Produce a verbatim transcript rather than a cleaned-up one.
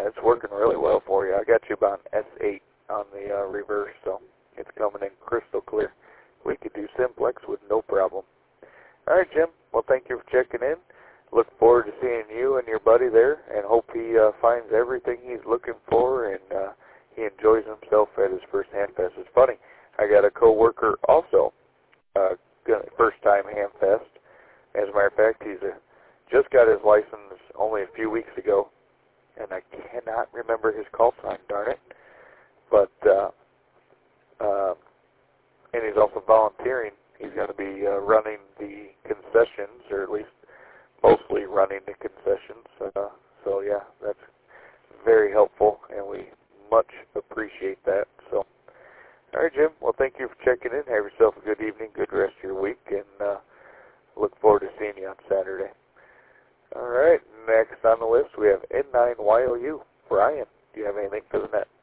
Yeah, it's working really well for you. I got you about S eight on the uh, reverse, so it's coming in crystal clear. We could do simplex with no problem. All right, Jim. Well, thank you for checking in. Look forward to seeing you and your buddy there, and hope he uh, finds everything he's looking for and uh, he enjoys himself at his first Hamfest. It's funny. I got a coworker also, uh, first time Hamfest. As a matter of fact, he's a, just got his license only a few weeks ago, and I cannot remember his call sign, darn it. But uh, uh, and he's also volunteering. He's going to be uh, running the concessions, or at least mostly running the concessions. Uh, so, yeah, that's very helpful, and we much appreciate that. So, all right, Jim. Well, thank you for checking in. Have yourself a good evening, good rest of your week, and uh, look forward to seeing you on Saturday. All right, next on the list we have N nine Y L U. Brian, do you have anything for the net?